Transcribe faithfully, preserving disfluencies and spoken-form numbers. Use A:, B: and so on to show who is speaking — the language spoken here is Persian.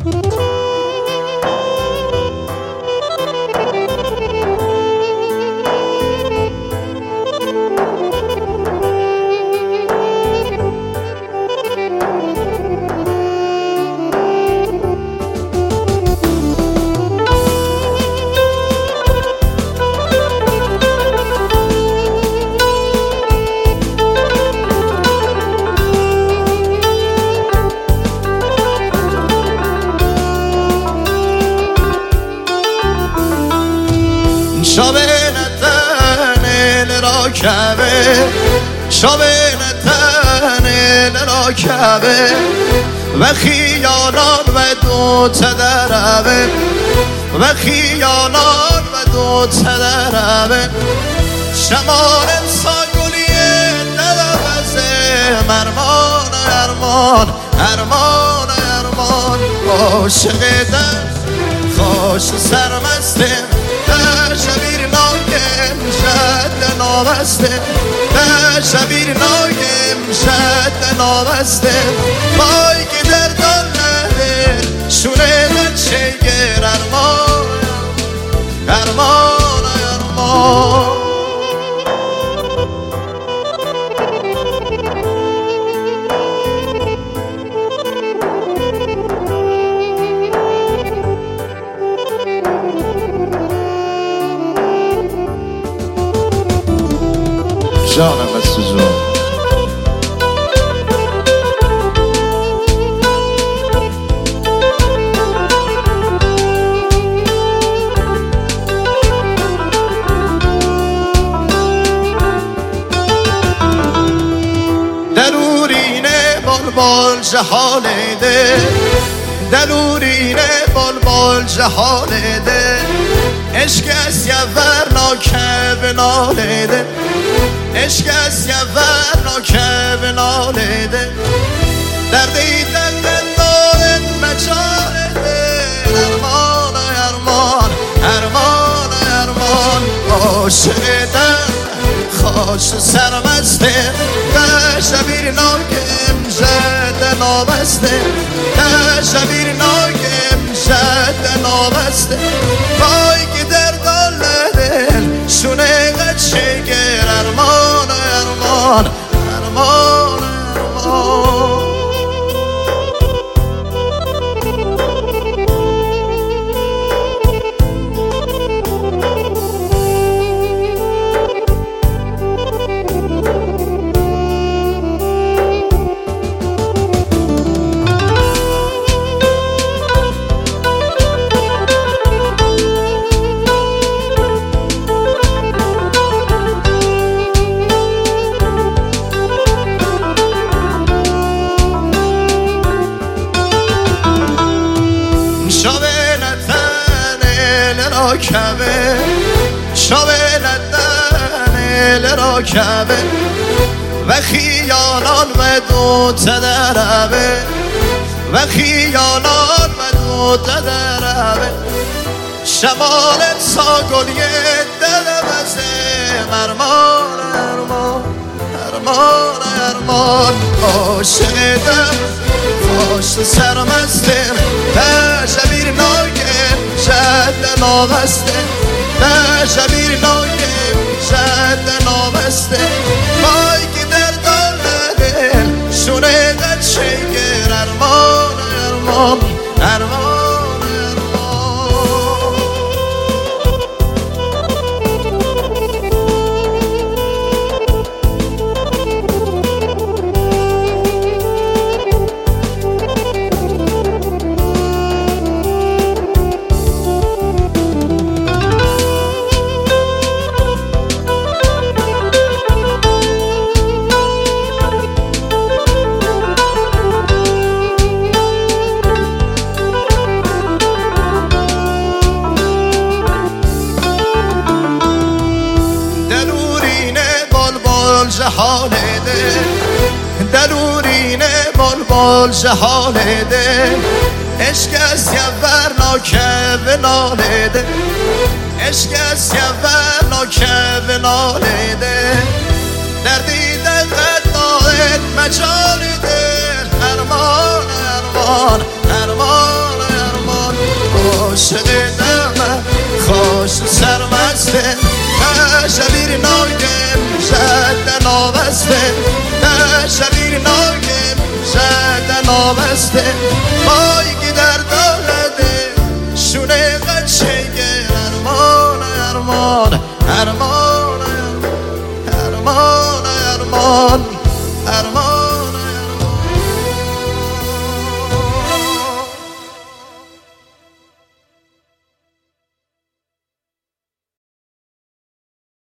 A: شابنتن الراکبه شابنتن الراکبه و خیالان و دو تدربه و خیالان و دو تدربه شمال ساگولیه دلوزه مرمان ارمان ارمان ارمان عاشق در خوش سرمسته در شبیر نایم شد نابسته در شبیر نایم شد نابسته پای که در دل نده شونه در چگر ارمان ارمان ارمان جانم از تو جان درورینه بلبل جهالیده درورینه بلبل جهالیده عشق از یورناکه بنالیده عشق از یورناکه بنالیده دردی دل دارد مجالیده ارمان ارمان ارمان ارمان عاشق در خوش سرمسته در شبیر نایم زد نابسته در شبیر نایم زد نابسته پای که در دل دل شونه چگر ارمان ارمان ارمان ارمان راکبه شابنتن الراکبه و خیالان و دو تدربه و خیالان و دو تدربه شمال ساگلیه دلوزه مرمان ارمان ارمان ارمان عاشق در خوش سرمسته در شبیر نایم شد نابسته در شبیر نایم شد نابسته پای که در دل دل شونه در چگر ارمان ارمان ارمان جهالیده درورینه بلبل جهالیده عشق از یورناکه بنالیده عشق از یورناکه بنالیده دردی دل دارد مجالیده ارمان ارمان ارمان نابسته شبیر ناگم شد نابسته شبیر ناگم شد نابسته بایی که در دارده شونه قچه گر ارمان ارمان ارمان ارمان ارمان